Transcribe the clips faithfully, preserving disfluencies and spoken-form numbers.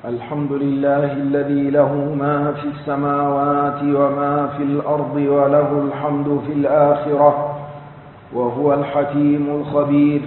الحمد لله الذي له ما في السماوات وما في الأرض وله الحمد في الآخرة، وهو الحكيم الخبير،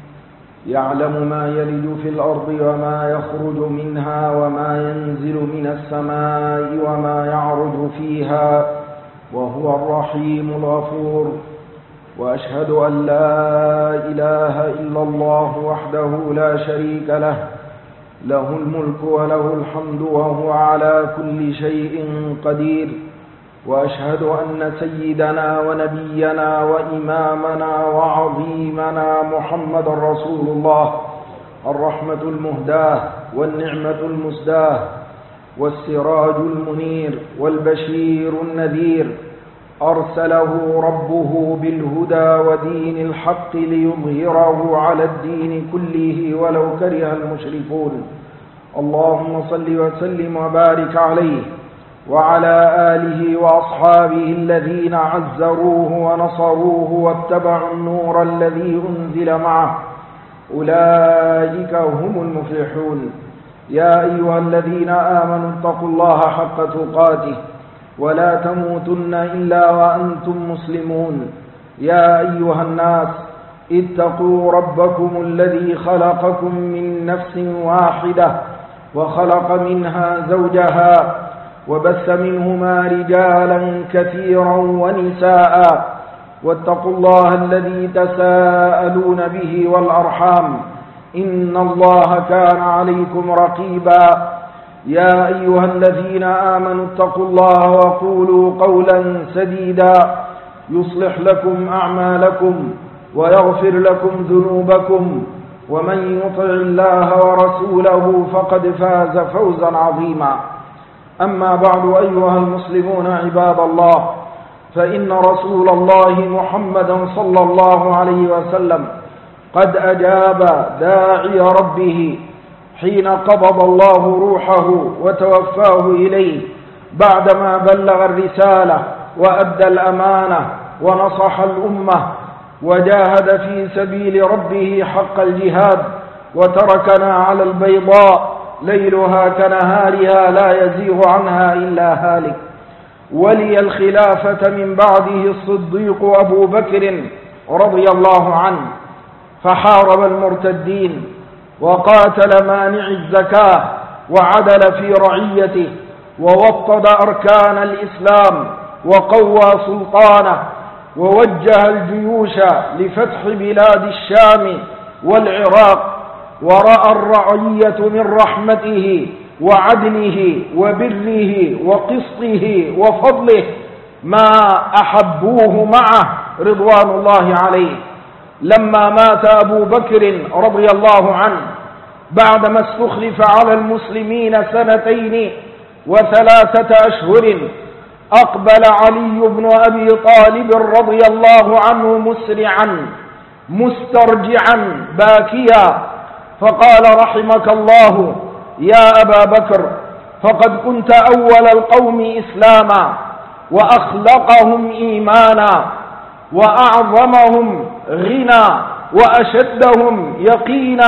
يعلم ما يلج في الأرض وما يخرج منها وما ينزل من السماء وما يعرج فيها، وهو الرحيم الغفور. وأشهد أن لا إله إلا الله وحده لا شريك له، له الملك وله الحمد وهو على كل شيء قدير. وأشهد أن سيدنا ونبينا وإمامنا وعظيمنا محمد رسول الله، الرحمة المهداة والنعمة المسداة والسراج المنير والبشير النذير، أرسله ربه بالهدى ودين الحق ليظهره على الدين كله ولو كره المشركون. اللهم صل وسلم وبارك عليه وعلى آله وأصحابه الذين عزروه ونصروه واتبعوا النور الذي أنزل معه، أولئك هم المفلحون. يا أيها الذين آمنوا اتقوا الله حق تقاته ولا تموتن إلا وأنتم مسلمون. يا أيها الناس اتقوا ربكم الذي خلقكم من نفس واحدة وخلق منها زوجها وبث منهما رجالا كثيرا ونساء، واتقوا الله الذي تساءلون به والأرحام، إن الله كان عليكم رقيبا. يا أيها الذين آمنوا اتقوا الله وقولوا قولا سديدا يصلح لكم أعمالكم ويغفر لكم ذنوبكم، ومن يطع الله ورسوله فقد فاز فوزا عظيما. أما بعد، أيها المسلمون عباد الله، فإن رسول الله محمدا صلى الله عليه وسلم قد أجاب داعي ربه حين قبض الله روحه وتوفاه إليه بعدما بلغ الرسالة وأدى الأمانة ونصح الأمة وجاهد في سبيل ربه حق الجهاد، وتركنا على البيضاء ليلها كنهارها لا يزيغ عنها إلا هالك. ولي الخلافة من بعده الصديق أبو بكر رضي الله عنه، فحارب المرتدين وقاتل مانع الزكاة وعدل في رعيته ووطد أركان الإسلام وقوى سلطانه، ووجه الجيوش لفتح بلاد الشام والعراق، ورأى الرعية من رحمته وعدله وبره وقسطه وفضله ما أحبوه معه رضوان الله عليه. لما مات أبو بكر رضي الله عنه بعدما استخلف على المسلمين سنتين وثلاثة أشهر، أقبل علي بن أبي طالب رضي الله عنه مسرعا مسترجعا باكيا، فقال: رحمك الله يا أبا بكر، فقد كنت أول القوم إسلاما وأخلقهم إيمانا وأعظمهم غنى وأشدهم يقينا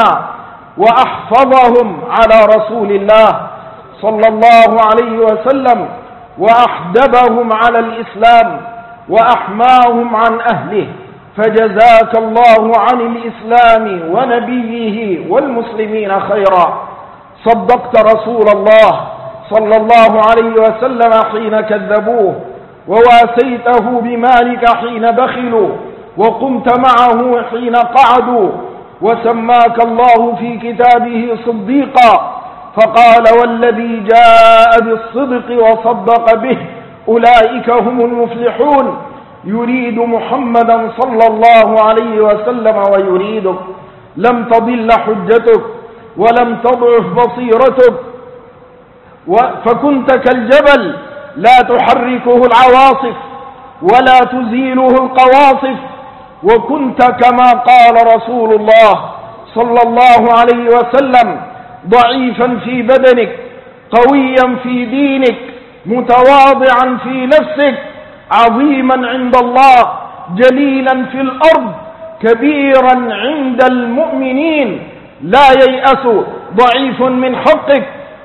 وأحفظهم على رسول الله صلى الله عليه وسلم وأحدبهم على الإسلام وأحماهم عن أهله، فجزاك الله عن الإسلام ونبيه والمسلمين خيرا. صدقت رسول الله صلى الله عليه وسلم حين كذبوه، وواسيته بمالك حين بخلوا، وقمت معه حين قعدوا، وسماك الله في كتابه صديقا، فقال: والذي جاء بالصدق وصدق به أولئك هم المفلحون. يريد محمدا صلى الله عليه وسلم ويريدك، لم تضل حجتك ولم تضعف بصيرتك، فكنت كالجبل لا تحركه العواصف ولا تزيله القواصف، وكنت كما قال رسول الله صلى الله عليه وسلم: ضعيفا في بدنك قويا في دينك متواضعا في نفسك عظيما عند الله جليلا في الأرض كبيرا عند المؤمنين. لا ييأس ضعيف من حقك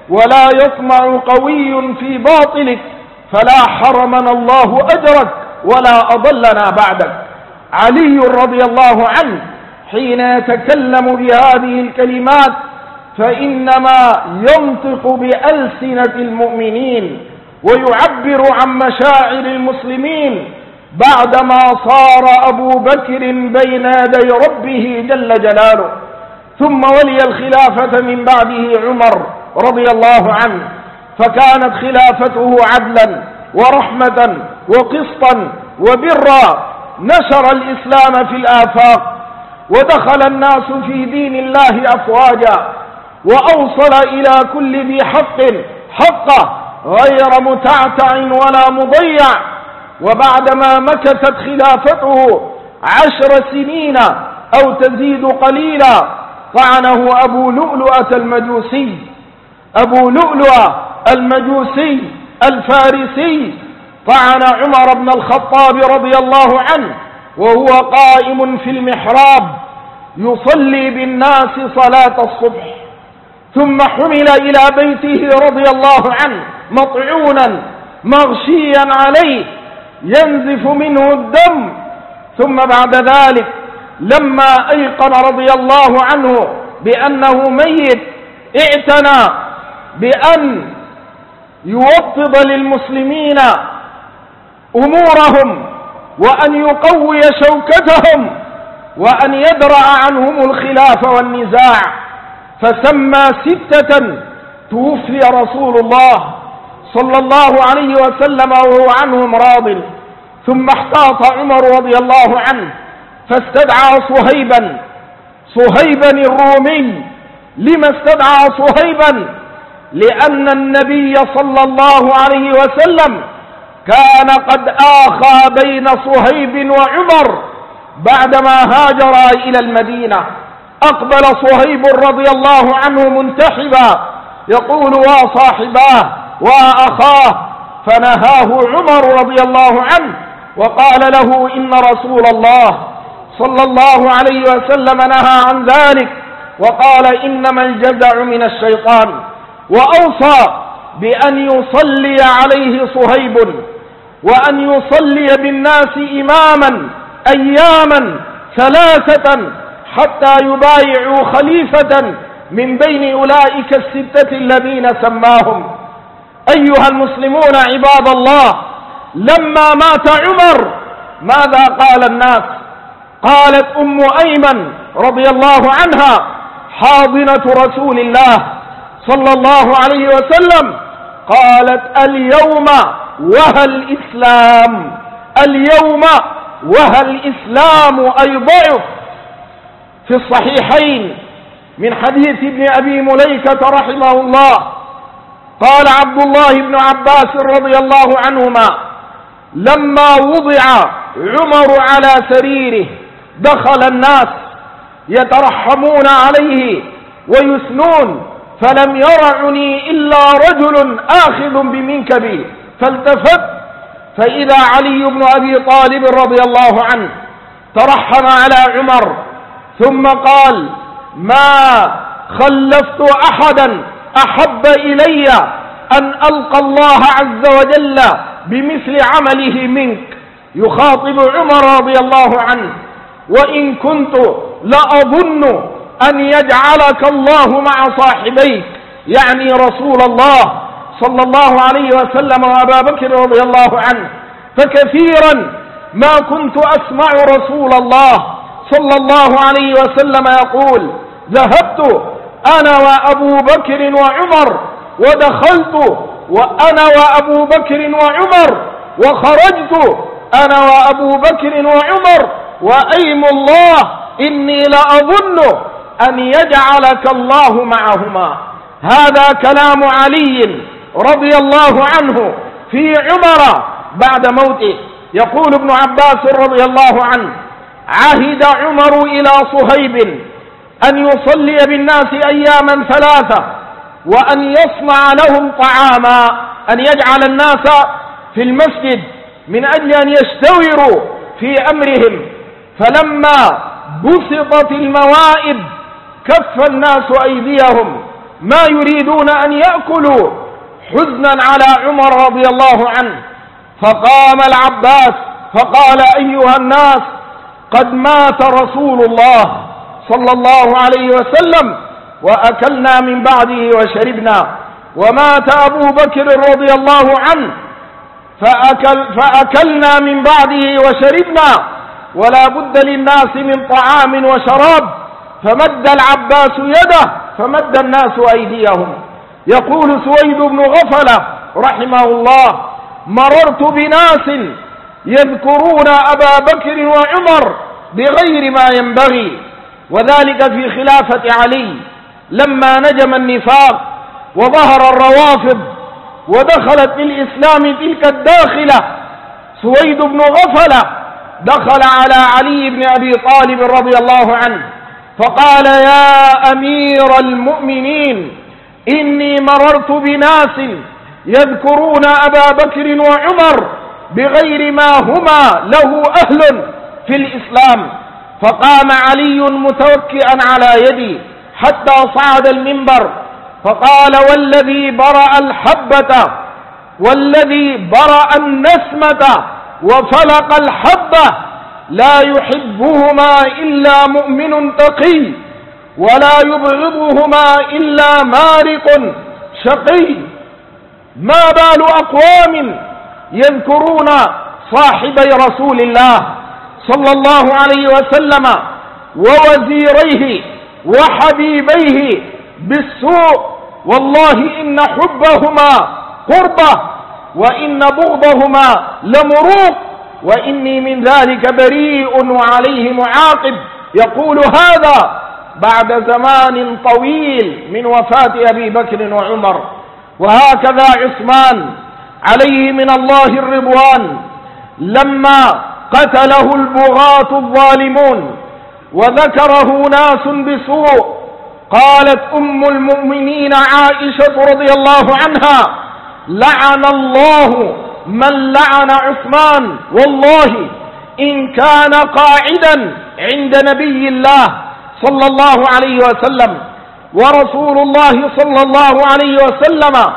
ولا يطمع قوي في باطلك، فلا حرمنا الله أجرك ولا أضلنا بعدك. علي رضي الله عنه حين يتكلم بهذه الكلمات فإنما ينطق بألسنة المؤمنين ويعبر عن مشاعر المسلمين بعدما صار أبو بكر بين يدي ربه جل جلاله، ثم ولي الخلافة من بعده عمر رضي الله عنه، فكانت خلافته عدلا ورحمة وقسطا وبرا، نشر الإسلام في الآفاق ودخل الناس في دين الله أفواجا، وأوصل إلى كل ذي حق حقه غير متعتع ولا مضيع. وبعدما مكثت خلافته عشر سنين أو تزيد قليلا طعنه أبو لؤلؤة المجوسي أبو لؤلؤة المجوسي الفارسي، طعن عمر بن الخطاب رضي الله عنه وهو قائم في المحراب يصلي بالناس صلاة الصبح، ثم حمل إلى بيته رضي الله عنه مطعونا مغشيا عليه ينزف منه الدم، ثم بعد ذلك لما أيقن رضي الله عنه بأنه ميت اعتنى بأن يوطد للمسلمين أمورهم وأن يقوي شوكتهم وأن يدرع عنهم الخلاف والنزاع، فسمى ستة توفي رسول الله صلى الله عليه وسلم وهو عنهم راض، ثم احتاط عمر رضي الله عنه فاستدعى صهيبا صهيبا الرومي. لما استدعى صهيبا؟ لأن النبي صلى الله عليه وسلم كان قد آخى بين صهيب وعمر بعدما هاجرا إلى المدينة. أقبل صهيب رضي الله عنه منتحبا يقول: وصاحباه وأخاه، فنهاه عمر رضي الله عنه وقال له: إن رسول الله صلى الله عليه وسلم نهى عن ذلك، وقال: إنما الجزع من الشيطان، وأوصى بأن يصلي عليه صهيب وأن يصلي بالناس إماما أياما ثلاثة حتى يبايعوا خليفة من بين أولئك الستة الذين سماهم. أيها المسلمون عباد الله، لما مات عمر ماذا قال الناس؟ قالت أم أيمن رضي الله عنها حاضنة رسول الله صلى الله عليه وسلم، قالت: اليوم وهى الإسلام، اليوم وهى الإسلام أي ضعف. في الصحيحين من حديث ابن أبي مليكة رحمه الله قال عبد الله بن عباس رضي الله عنهما: لما وضع عمر على سريره دخل الناس يترحمون عليه ويثنون، فلم يرعني إلا رجل آخذ بمنكبي، فالتفت فإذا علي بن أبي طالب رضي الله عنه ترحم على عمر، ثم قال: ما خلفت أحدا أحب إلي أن ألقى الله عز وجل بمثل عمله منك، يخاطب عمر رضي الله عنه: وإن كنت لأظن أن يجعلك الله مع صاحبيك، يعني رسول الله صلى الله عليه وسلم وأبا بكر رضي الله عنه، فكثيرا ما كنت أسمع رسول الله صلى الله عليه وسلم يقول: ذهبت أنا وأبو بكر وعمر، ودخلت وأنا وأبو بكر وعمر، وخرجت أنا وأبو بكر وعمر، وأيم الله إني لأظن أن يجعلك الله معهما. هذا كلام علي رضي الله عنه في عمر بعد موته. يقول ابن عباس رضي الله عنه: عهد عمر إلى صهيب أن يصلي بالناس أياما ثلاثة، وأن يصنع لهم طعاما، أن يجعل الناس في المسجد من أجل أن يشتوروا في أمرهم. فلما بسطت الموائد كف الناس أيديهم ما يريدون أن يأكلوا حزنا على عمر رضي الله عنه. فقام العباس فقال: أيها الناس، قد مات رسول الله صلى الله عليه وسلم وأكلنا من بعده وشربنا، ومات أبو بكر رضي الله عنه فأكل فأكلنا من بعده وشربنا، ولا بد للناس من طعام وشراب. فمد العباس يده فمد الناس أيديهم. يقول سويد بن غفلة رحمه الله: مررت بناس يذكرون أبا بكر وعمر بغير ما ينبغي، وذلك في خلافة علي لما نجم النفاق وظهر الروافض ودخلت في الإسلام تلك الداخلة. سويد بن غفلة دخل على علي بن أبي طالب رضي الله عنه فقال: يا أمير المؤمنين، إني مررت بناس يذكرون أبا بكر وعمر بغير ما هما له أهل في الإسلام. فقام علي متوكئا على يدي حتى صعد المنبر فقال: والذي برأ الحبة والذي برأ النسمة وفلق الحبة لا يحبهما إلا مؤمن تقي، ولا يبغضهما إلا مارق شقي. ما بال أقوام يذكرون صاحبي رسول الله صلى الله عليه وسلم ووزيريه وحبيبيه بالسوء، والله إن حبهما قربة وإن بغضهما لمروق، وإني من ذلك بريء وعليه معاقب. يقول هذا بعد زمان طويل من وفاة أبي بكر وعمر. وهكذا عثمان عليه من الله الرضوان لما قتله البغاة الظالمون وذكره ناس بسوء، قالت أم المؤمنين عائشة رضي الله عنها: لعن الله من لعن عثمان، والله إن كان قاعدا عند نبي الله صلى الله عليه وسلم ورسول الله صلى الله عليه وسلم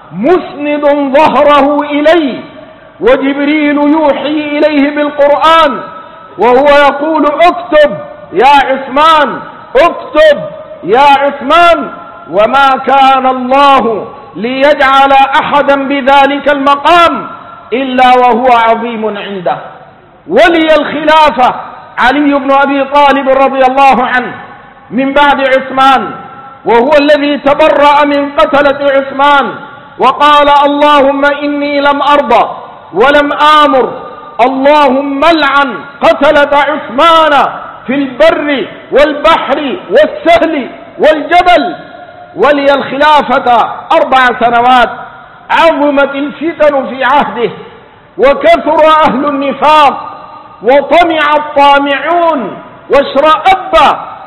مسند ظهره إليه وجبريل يوحي إليه بالقرآن وهو يقول: اكتب يا عثمان، اكتب يا عثمان. وما كان الله ليجعل أحدا بذلك المقام إلا وهو عظيم عنده. ولي الخلافة علي بن أبي طالب رضي الله عنه من بعد عثمان، وهو الذي تبرأ من قتلة عثمان وقال: اللهم إني لم أرضى ولم آمر، اللهم لعن قتلة عثمان في البر والبحر والسهل والجبل. ولي الخلافة أربع سنوات، عظمت الفتن في عهده وكثر أهل النفاق وطمع الطامعون واشرأب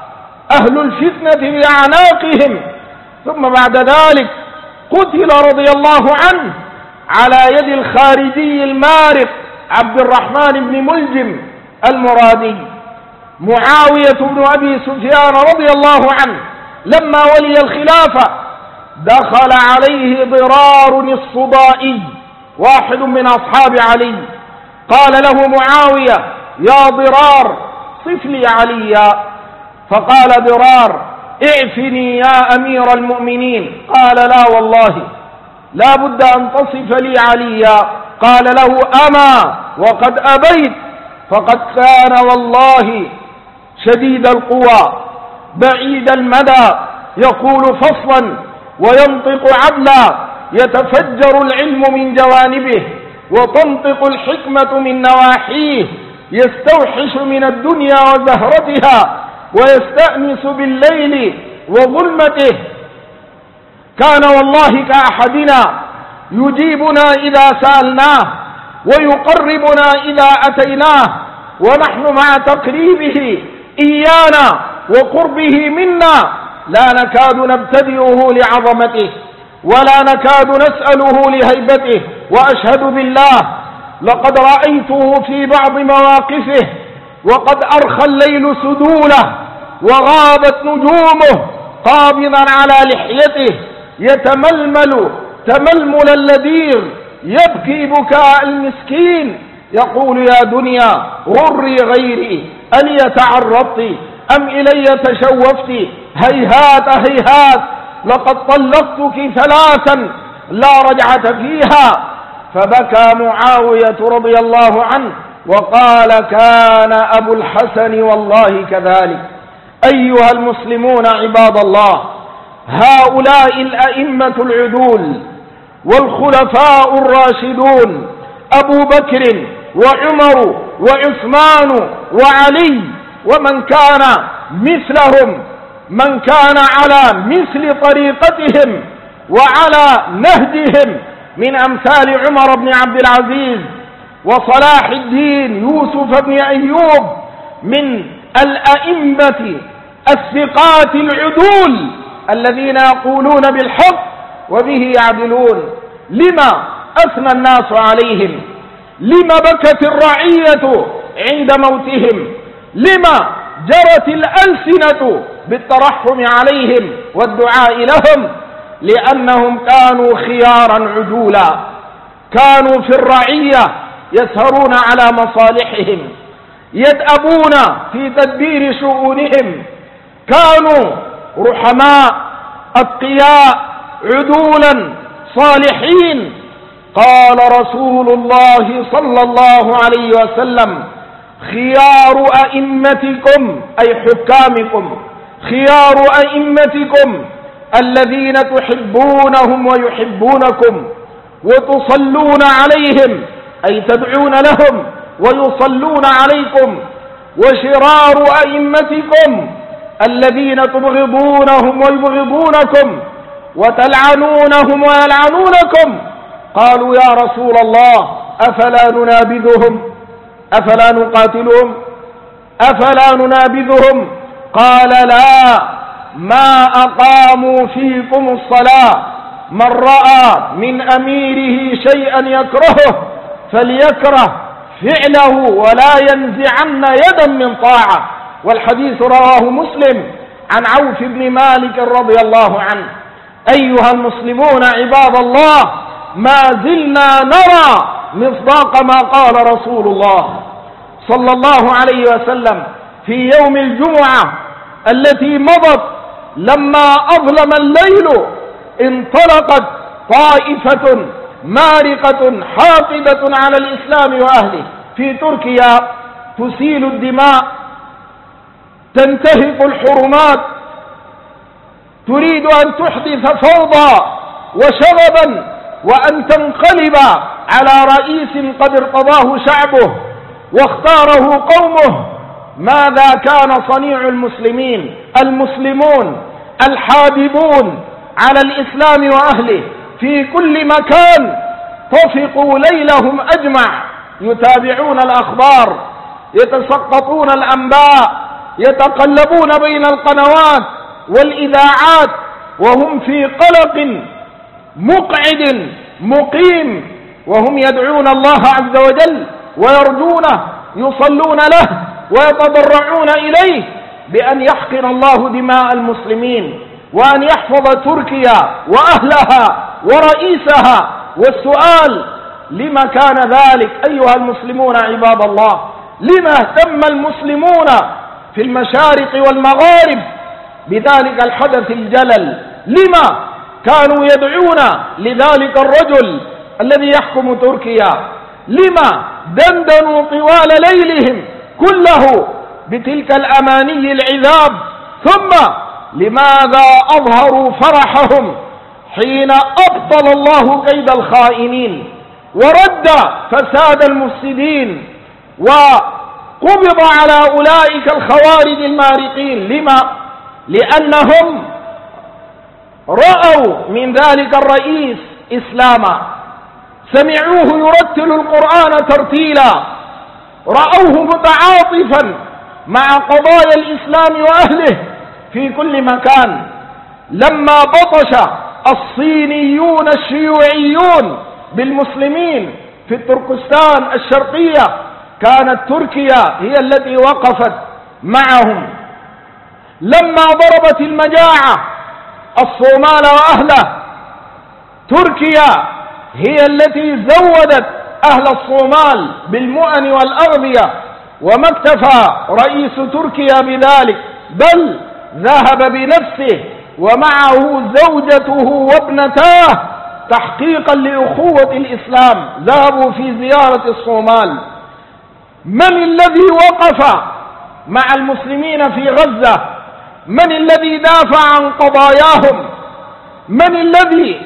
أهل الفتنة بأعناقهم. ثم بعد ذلك قتل رضي الله عنه على يد الخارجي المارق عبد الرحمن بن ملجم المرادي. معاوية بن أبي سفيان رضي الله عنه لما ولي الخلافة دخل عليه ضرار الصدائي واحد من أصحاب علي، قال له معاوية: يا ضرار صف لي عليا. فقال ضرار: اعفني يا أمير المؤمنين. قال: لا والله لا بد أن تصف لي عليا. قال له: أما وقد أبيت، فقد كان والله شديد القوى بعيد المدى، يقول فصلا وينطق عدلا، يتفجر العلم من جوانبه وتنطق الحكمة من نواحيه، يستوحش من الدنيا وزهرتها ويستأنس بالليل وظلمته. كان والله كأحدنا يجيبنا إذا سألناه ويقربنا إذا أتيناه، ونحن مع تقريبه إيانا وقربه منا لا نكاد نبتدئه لعظمته ولا نكاد نسأله لهيبته. وأشهد بالله لقد رأيته في بعض مواقفه وقد أرخى الليل سدوله وغابت نجومه، قابضا على لحيته يتململ تململ اللذيذ، يبكي بكاء المسكين، يقول يا دنيا غري غيري ألي تعرضت أم إلي تشوفت، هيهات هيهات لقد طلقتك ثلاثا لا رجعة فيها. فبكى معاوية رضي الله عنه وقال كان أبو الحسن والله كذلك. أيها المسلمون عباد الله، هؤلاء الأئمة العدول والخلفاء الراشدون أبو بكر وعمر وعثمان وعلي ومن كان مثلهم، من كان على مثل طريقتهم وعلى نهجهم من أمثال عمر بن عبد العزيز وصلاح الدين يوسف بن أيوب، من الأئمة الثقات العدول الذين يقولون بالحق وبه يعدلون. لما أثنى الناس عليهم؟ لما بكت الرعية عند موتهم؟ لما جرت الألسنة بالترحم عليهم والدعاء لهم؟ لأنهم كانوا خيارا عدولا، كانوا في الرعية يسهرون على مصالحهم، يدأبون في تدبير شؤونهم، كانوا رحماء أتقياء عدولا صالحين. قال رسول الله صلى الله عليه وسلم خيار أئمتكم أي حكامكم، خيار أئمتكم الذين تحبونهم ويحبونكم وتصلون عليهم أي تدعون لهم ويصلون عليكم، وشرار أئمتكم الذين تبغضونهم ويبغضونكم وتلعنونهم ويلعنونكم. قالوا يا رسول الله أفلا ننابذهم أفلا نقاتلهم أفلا ننابذهم؟ قال لا، ما أقاموا فيكم الصلاة، من رأى من أميره شيئا يكرهه فليكره فعله ولا ينزعن يدا من طاعة. والحديث رواه مسلم عن عوف بن مالك رضي الله عنه. أيها المسلمون عباد الله، ما زلنا نرى مصداق ما قال رسول الله صلى الله عليه وسلم في يوم الجمعة التي مضت، لما أظلم الليل انطلقت طائفة مارقة حاقدة على الإسلام وأهله في تركيا، تسيل الدماء، تنتهك الحرمات، تريد أن تحدث فوضى وشغبا وأن تنقلب على رئيس قد ارتضاه شعبه واختاره قومه. ماذا كان صنيع المسلمين؟ المسلمون الحاببون على الإسلام وأهله في كل مكان طفقوا ليلهم أجمع، يتابعون الأخبار، يتسقطون الأنباء، يتقلبون بين القنوات والإذاعات وهم في قلق مقعد مقيم، وهم يدعون الله عز وجل ويرجونه، يصلون له ويتضرعون إليه بأن يحقن الله دماء المسلمين وأن يحفظ تركيا وأهلها ورئيسها. والسؤال لما كان ذلك أيها المسلمون عباد الله؟ لما اهتم المسلمون في المشارق والمغارب بذلك الحدث الجلل؟ لما كانوا يدعون لذلك الرجل الذي يحكم تركيا؟ لما دندنوا طوال ليلهم كله بتلك الأماني العذاب؟ ثم لماذا أظهروا فرحهم حين أبطل الله كيد الخائنين ورد فساد المفسدين وقبض على أولئك الخوارج المارقين؟ لما؟ لأنهم رأوا من ذلك الرئيس إسلاما، سمعوه يرتل القرآن ترتيلا، رأوه متعاطفا مع قضايا الإسلام وأهله في كل مكان. لما بطش الصينيون الشيوعيون بالمسلمين في تركستان الشرقية كانت تركيا هي التي وقفت معهم. لما ضربت المجاعة الصومال وأهله. تركيا هي التي زودت أهل الصومال بالمؤن والأغذية، وما اكتفى رئيس تركيا بذلك، بل ذهب بنفسه ومعه زوجته وابنتاه تحقيقا لأخوة الإسلام، ذهبوا في زيارة الصومال. من الذي وقف مع المسلمين في غزة؟ من الذي دافع عن قضاياهم؟ من الذي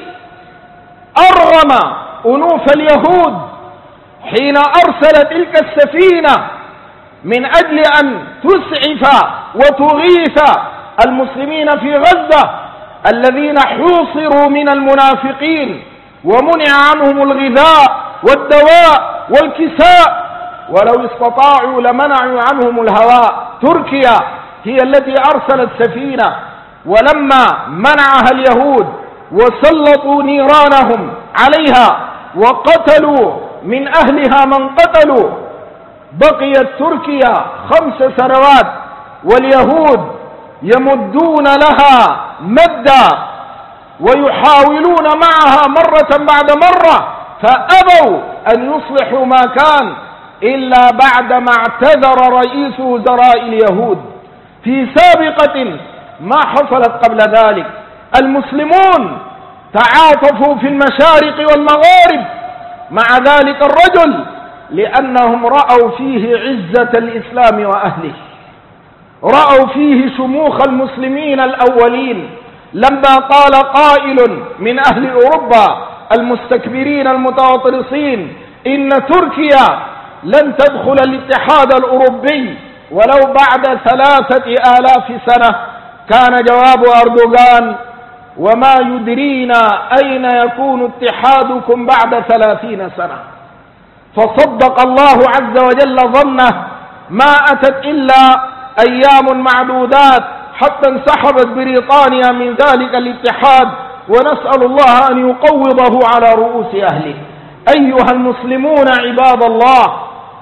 أرغم أنوف اليهود حين أرسل تلك السفينة من أجل أن تسعف وتغيث المسلمين في غزة الذين حوصروا من المنافقين ومنع عنهم الغذاء والدواء والكساء، ولو استطاعوا لمنعوا عنهم الهواء؟ تركيا هي التي أرسلت سفينة، ولما منعها اليهود وسلطوا نيرانهم عليها وقتلوا من أهلها من قتلوا، بقيت تركيا خمس سنوات واليهود يمدون لها مدا ويحاولون معها مرة بعد مرة، فأبوا أن يصلحوا ما كان إلا بعدما اعتذر رئيس وزراء اليهود في سابقة ما حصلت قبل ذلك. المسلمون تعاطفوا في المشارق والمغارب مع ذلك الرجل لأنهم رأوا فيه عزة الإسلام وأهله، رأوا فيه شموخ المسلمين الأولين. لما قال قائل من أهل أوروبا المستكبرين المتغطرسين إن تركيا لن تدخل الاتحاد الأوروبي ولو بعد ثلاثة آلاف سنة، كان جواب أردوغان: وما يدرينا أين يكون اتحادكم بعد ثلاثين سنة. فصدق الله عز وجل ظنه، ما أتت إلا أيام معدودات حتى انسحبت بريطانيا من ذلك الاتحاد، ونسأل الله أن يقوضه على رؤوس أهله. أيها المسلمون عباد الله،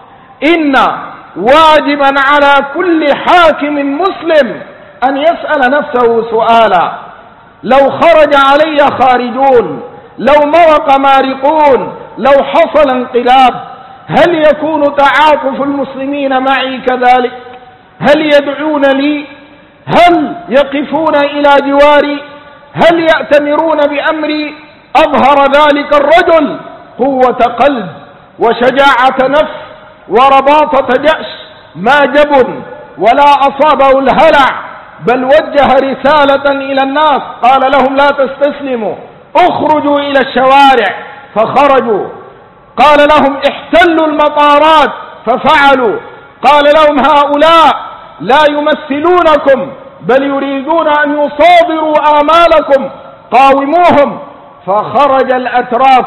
إن واجبا على كل حاكم مسلم أن يسأل نفسه سؤالا: لو خرج علي خارجون، لو مرق مارقون، لو حصل انقلاب، هل يكون تعاطف المسلمين معي كذلك؟ هل يدعون لي؟ هل يقفون إلى جواري؟ هل يأتمرون بأمري؟ أظهر ذلك الرجل قوة قلب وشجاعة نفس ورباطة جأش، ما جبن ولا أصابه الهلع، بل وجه رسالة إلى الناس قال لهم: لا تستسلموا، اخرجوا إلى الشوارع، فخرجوا. قال لهم: احتلوا المطارات، ففعلوا. قال لهم: هؤلاء لا يمثلونكم بل يريدون أن يصادروا آمالكم، قاوموهم. فخرج الأتراك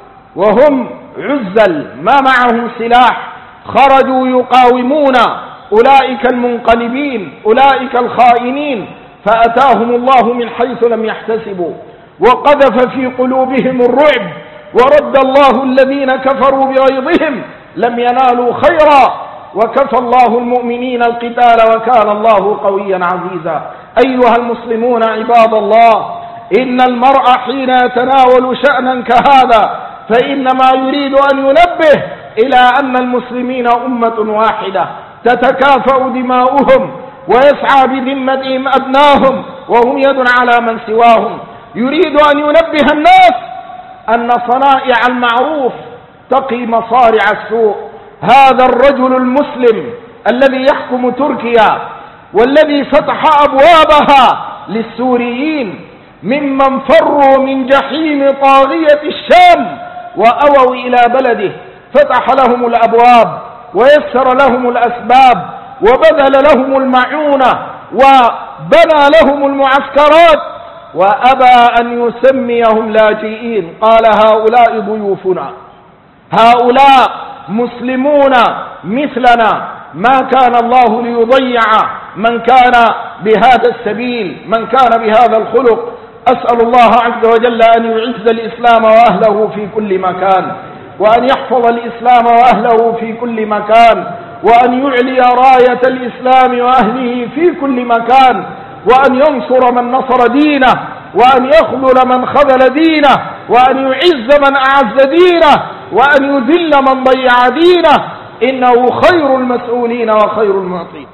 وهم عزل ما معهم سلاح، خرجوا يقاومون أولئك المنقلبين، أولئك الخائنين، فأتاهم الله من حيث لم يحتسبوا وقذف في قلوبهم الرعب، ورد الله الذين كفروا بغيظهم لم ينالوا خيرا، وكفى الله المؤمنين القتال وكان الله قويا عزيزا. أيها المسلمون عباد الله، إن المرء حين يتناول شأنا كهذا فإنما يريد أن ينبه إلى أن المسلمين أمة واحدة تتكافأ دماؤهم ويسعى بذمتهم أبناهم وهم يد على من سواهم. يريد أن ينبه الناس أن صنائع المعروف تقي مصارع السوء. هذا الرجل المسلم الذي يحكم تركيا والذي فتح أبوابها للسوريين ممن فروا من جحيم طاغية الشام وأووا إلى بلده، فتح لهم الأبواب ويسر لهم الأسباب وبذل لهم المعونة وبنى لهم المعسكرات، وأبى أن يسميهم لاجئين. قال: هؤلاء ضيوفنا، هؤلاء مسلمون مثلنا، ما كان الله ليضيع من كان بهذا السبيل، من كان بهذا الخلق. أسأل الله عز وجل أن يعز الإسلام وأهله في كل مكان، وأن يحفظ الإسلام وأهله في كل مكان، وأن يعلي راية الإسلام وأهله في كل مكان، وأن ينصر من نصر دينه، وأن يخذل من خذل دينه، وأن يعز من أعز دينه، وأن يذل من ضيع دينه، إنه خير المسؤولين وخير المعطين.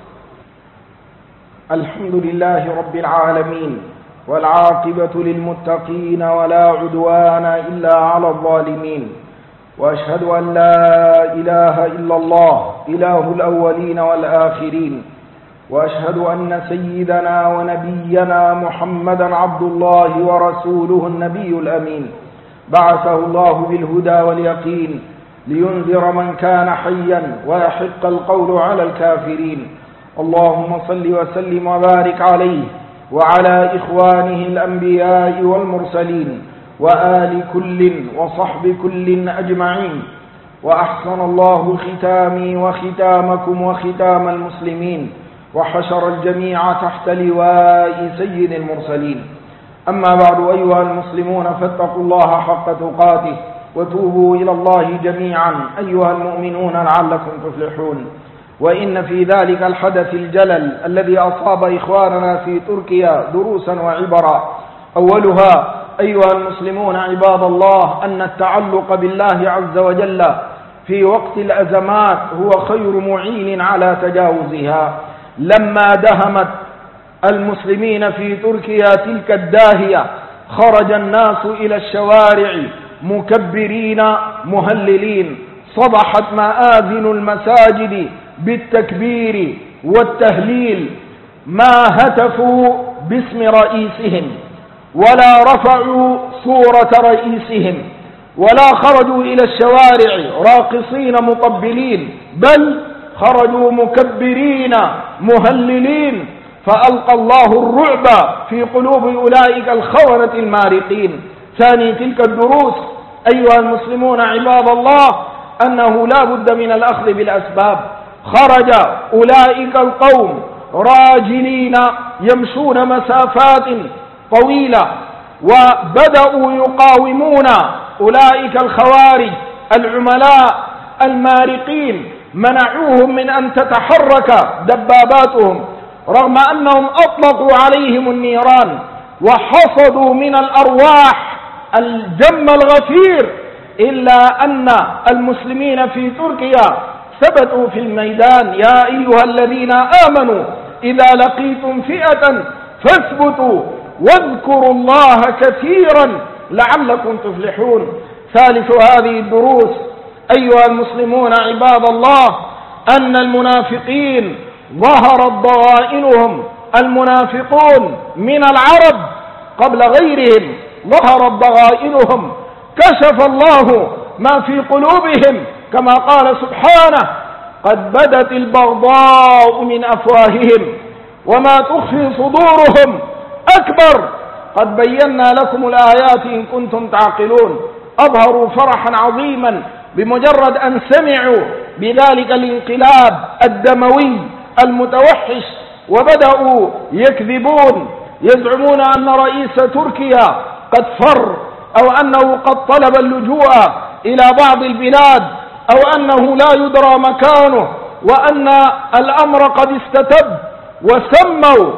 الحمد لله رب العالمين، والعاقبة للمتقين، ولا عدوان إلا على الظالمين، وأشهد أن لا إله إلا الله إله الأولين والآخرين، وأشهد أن سيدنا ونبينا محمدا عبد الله ورسوله النبي الأمين، بعثه الله بالهدى واليقين لينذر من كان حيا ويحق القول على الكافرين. اللهم صل وسلم وبارك عليه وعلى إخوانه الأنبياء والمرسلين وآل كل وصحب كل أجمعين. وأحسن الله ختامي وختامكم وختام المسلمين، وحشر الجميع تحت لواء سيد المرسلين. أما بعد، أيها المسلمون، فاتقوا الله حق تقاته، وتوبوا إلى الله جميعا أيها المؤمنون لعلكم تفلحون. وإن في ذلك الحدث الجلل الذي أصاب إخواننا في تركيا دروسا وعبرا. أولها أيها المسلمون عباد الله أن التعلق بالله عز وجل في وقت الأزمات هو خير معين على تجاوزها. لما دهمت المسلمين في تركيا تلك الداهية، خرج الناس إلى الشوارع مكبرين مهللين، صبحت مآذن المساجد بالتكبير والتهليل، ما هتفوا باسم رئيسهم ولا رفعوا صورة رئيسهم ولا خرجوا إلى الشوارع راقصين مقبلين، بل خرجوا مكبرين مهللين، فألقى الله الرعب في قلوب أولئك الخونة المارقين. ثاني تلك الدروس أيها المسلمون عباد الله أنه لا بد من الأخذ بالأسباب. خرج أولئك القوم راجلين يمشون مسافات طويلة، وبدأوا يقاومون أولئك الخوارج العملاء المارقين، منعوهم من أن تتحرك دباباتهم رغم أنهم أطلقوا عليهم النيران، وحصدوا من الأرواح الجم الغفير، إلا أن المسلمين في تركيا ثبتوا في الميدان. يا أيها الذين آمنوا إذا لقيتم فئة فاثبتوا واذكروا الله كثيرا لعلكم تفلحون. ثالث هذه الدروس أيها المسلمون عباد الله أن المنافقين ظهرت ضغائنهم. المنافقون من العرب قبل غيرهم ظهرت ضغائنهم، كشف الله ما في قلوبهم كما قال سبحانه: قد بدت البغضاء من أفواههم وما تخفي صدورهم أكبر، قد بينا لكم الآيات إن كنتم تعقلون. أظهروا فرحا عظيما بمجرد أن سمعوا بذلك الانقلاب الدموي المتوحش، وبدأوا يكذبون، يزعمون أن رئيس تركيا قد فر، أو أنه قد طلب اللجوء إلى بعض البلاد، أو أنه لا يدرى مكانه، وأن الأمر قد استتب. وسموا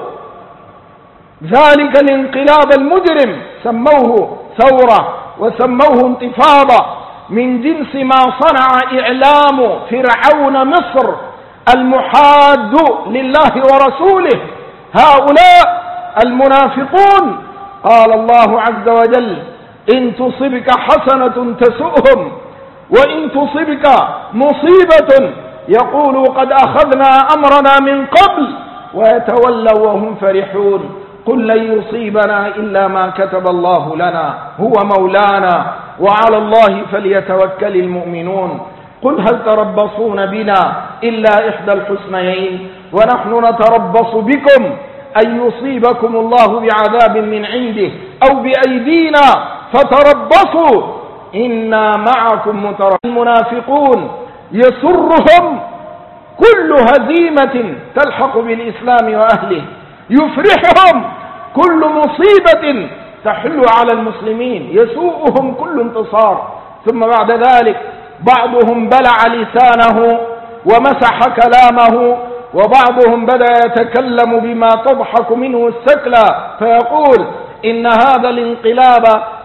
ذلك الانقلاب المجرم، سموه ثورة وسموه انتفاضة، من جنس ما صنع إعلام فرعون مصر المحاد لله ورسوله. هؤلاء المنافقون قال الله عز وجل: إن تصبك حسنة تسؤهم، وإن تصبك مصيبة يقولوا قد أخذنا أمرنا من قبل، ويتولوا وهم فرحون. قل لن يصيبنا إلا ما كتب الله لنا هو مولانا وعلى الله فليتوكل المؤمنون. قل هل تربصون بنا إلا إحدى الحسنيين ونحن نتربص بكم أن يصيبكم الله بعذاب من عنده أو بأيدينا فتربصوا إنا معكم متربصون. المنافقون يسرهم كل هزيمة تلحق بالإسلام وأهله، يفرحهم كل مصيبة تحل على المسلمين، يسوءهم كل انتصار. ثم بعد ذلك بعضهم بلع لسانه ومسح كلامه، وبعضهم بدأ يتكلم بما تضحك منه السكلى، فيقول: إن هذا الانقلاب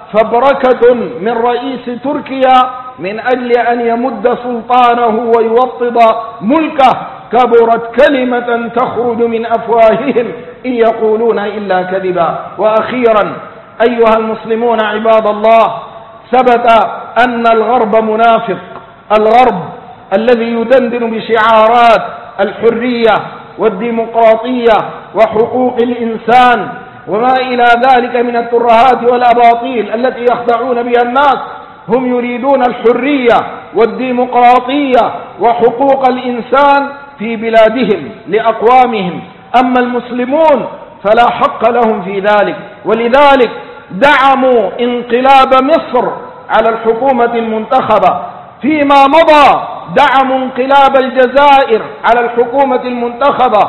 فبركة من رئيس تركيا من أجل أن يمد سلطانه ويوطد ملكه. كبرت كلمة تخرج من أفواههم إن يقولون إلا كذبا. وأخيرا أيها المسلمون عباد الله، ثبت أن الغرب منافق، الغرب الذي يدندن بشعارات الحرية والديمقراطية وحقوق الإنسان وما إلى ذلك من الترهات والأباطيل التي يخدعون بها الناس، هم يريدون الحرية والديمقراطية وحقوق الإنسان في بلادهم لأقوامهم، أما المسلمون فلا حق لهم في ذلك. ولذلك دعموا انقلاب مصر على الحكومة المنتخبة، فيما مضى دعموا انقلاب الجزائر على الحكومة المنتخبة،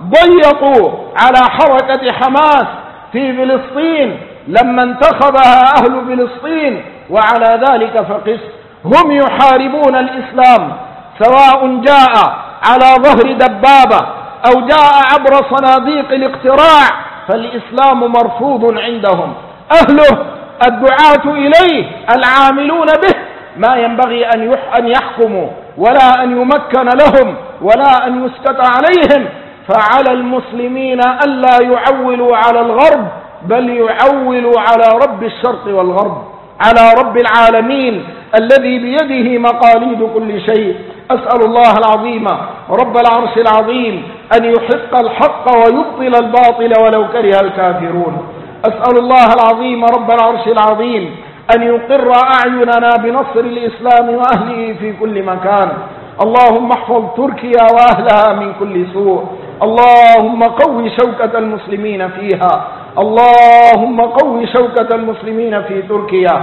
ضيقوا على حركة حماس في فلسطين لما انتخبها أهل فلسطين، وعلى ذلك فقس. هم يحاربون الإسلام سواء جاء على ظهر دبابة أو جاء عبر صناديق الاقتراع، فالإسلام مرفوض عندهم. أهله الدعاة إليه العاملون به ما ينبغي أن يحكموا ولا أن يمكن لهم ولا أن يسكت عليهم. فعلى المسلمين ألا يعولوا على الغرب، بل يعولوا على رب الشرق والغرب، على رب العالمين الذي بيده مقاليد كل شيء. أسأل الله العظيم رب العرش العظيم أن يحق الحق ويبطل الباطل ولو كره الكافرون. أسأل الله العظيم رب العرش العظيم أن يقر أعيننا بنصر الإسلام وأهله في كل مكان. اللهم احفظ تركيا وأهلها من كل سوء. اللهم قوي شوكة المسلمين فيها. اللهم قوي شوكة المسلمين في تركيا.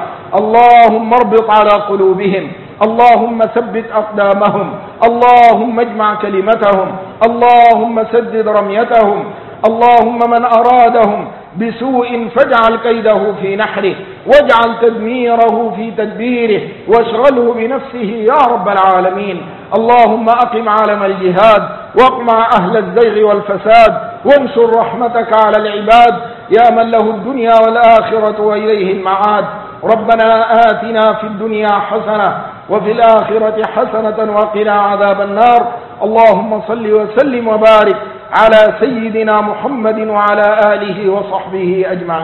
اللهم اربط على قلوبهم. اللهم ثبت أقدامهم. اللهم اجمع كلمتهم. اللهم سدد رميتهم. اللهم من أرادهم بسوء فاجعل كيده في نحره، واجعل تدميره في تدبيره، واشغله بنفسه يا رب العالمين. اللهم أقم عالم الجهاد، واقمع أهل الزيغ والفساد، وانشر رحمتك على العباد يا من له الدنيا والآخرة وإليه المعاد. ربنا آتنا في الدنيا حسنة وفي الآخرة حسنة وقنا عذاب النار. اللهم صل وسلم وبارك على سيدنا محمد وعلى آله وصحبه أجمعين.